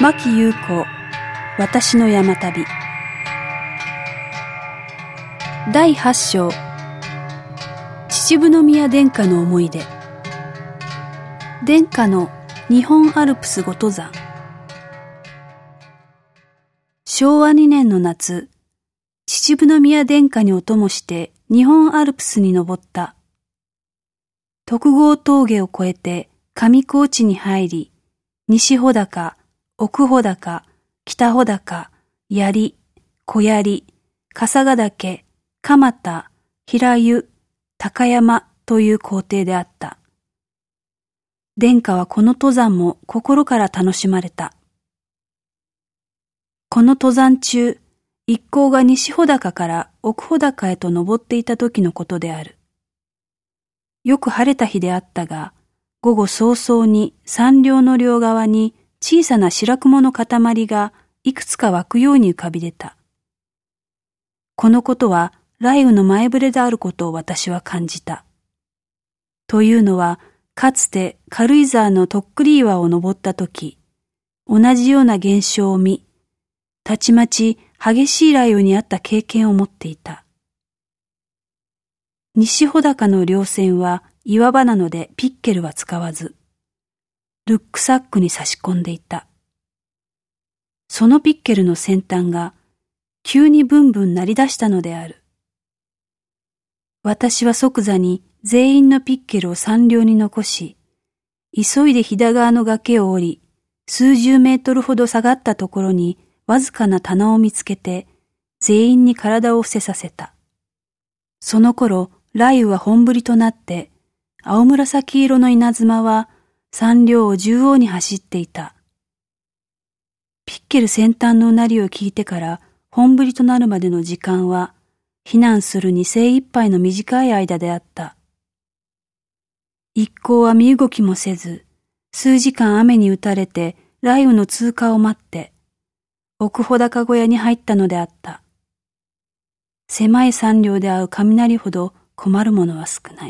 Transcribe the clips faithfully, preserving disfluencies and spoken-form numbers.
牧優子、私の山旅。だいはち章、秩父宮殿下の思い出。殿下の日本アルプスご登山。しょうわにねんの夏、秩父宮殿下にお供して日本アルプスに登った。徳郷峠を越えて上高地に入り、西穂高、奥穂高、北穂高、槍、小槍、笠ヶ岳、蒲田、平湯、高山という行程であった。殿下はこの登山も心から楽しまれた。この登山中、一行が西穂高から奥穂高へと登っていた時のことである。よく晴れた日であったが、午後早々に山稜の両側に小さな白雲の塊がいくつか湧くように浮かび出た。このことは雷雨の前触れであることを私は感じた。というのは、かつて軽井沢のとっくり岩を登ったとき、同じような現象を見、たちまち激しい雷雨にあった経験を持っていた。西穂高の稜線は岩場なのでピッケルは使わず、ルックサックに差し込んでいた。そのピッケルの先端が急にブンブン鳴り出したのである。私は即座に全員のピッケルを山稜に残し、急いで飛騨川の崖を降り、数十メートルほど下がったところにわずかな棚を見つけて、全員に体を伏せさせた。その頃、雷雨は本降りとなって、青紫色の稲妻は山稜を縦横に走っていた。ピッケル先端のうなりを聞いてから本降りとなるまでの時間は、避難するに精一杯の短い間であった。一行は身動きもせず、数時間雨に打たれて雷雨の通過を待って、奥穂高小屋に入ったのであった。狭い山稜で会う雷ほど困るものは少ない。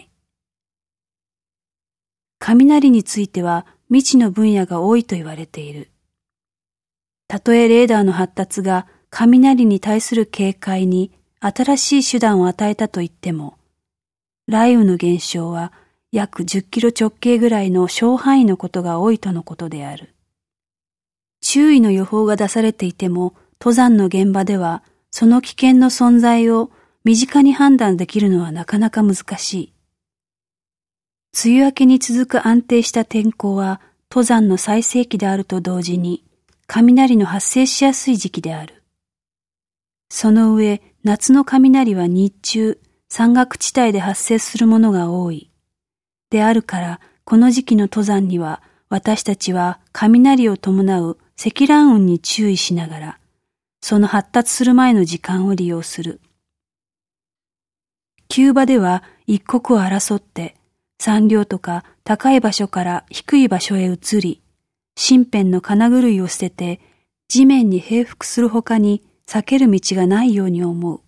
雷については未知の分野が多いと言われている。たとえレーダーの発達が雷に対する警戒に新しい手段を与えたと言っても、雷雨の現象は約じゅっキロ直径ぐらいの小範囲のことが多いとのことである。注意の予報が出されていても、登山の現場ではその危険の存在を身近に判断できるのはなかなか難しい。梅雨明けに続く安定した天候は登山の最盛期であると同時に雷の発生しやすい時期である。その上、夏の雷は日中、山岳地帯で発生するものが多い。であるから、この時期の登山には私たちは雷を伴う積乱雲に注意しながら、その発達する前の時間を利用する。急場では一刻を争って山稜とか高い場所から低い場所へ移り、身辺の金狂いを捨てて地面に平伏するほかに避ける道がないように思う。